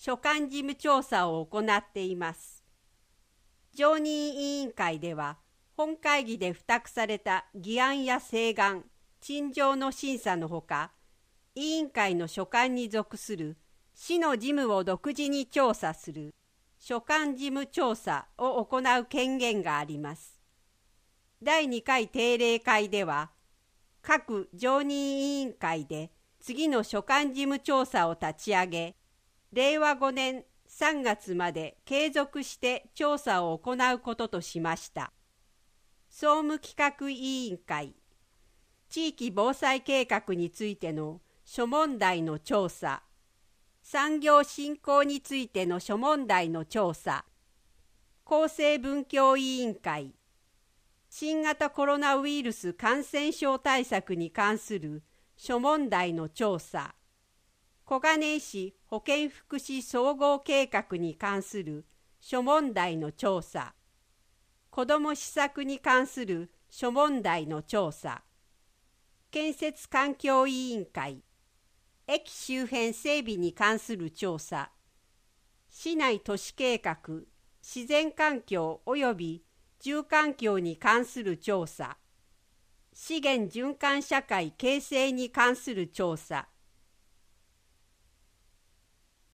所管事務調査を行っています。常任委員会では、本会議で付託された議案や請願、陳情の審査のほか、委員会の所管に属する市の事務を独自に調査する所管事務調査を行う権限があります。第2回定例会では、各常任委員会で次の所管事務調査を立ち上げ、令和5年3月まで継続して調査を行うこととしました。総務企画委員会、地域防災計画についての諸問題の調査、産業振興についての諸問題の調査、厚生文教委員会、新型コロナウイルス感染症対策に関する諸問題の調査、小金井市保健福祉総合計画に関する諸問題の調査、子ども施策に関する諸問題の調査、建設環境委員会、駅周辺整備に関する調査、市内都市計画、自然環境及び住環境に関する調査、資源循環社会形成に関する調査、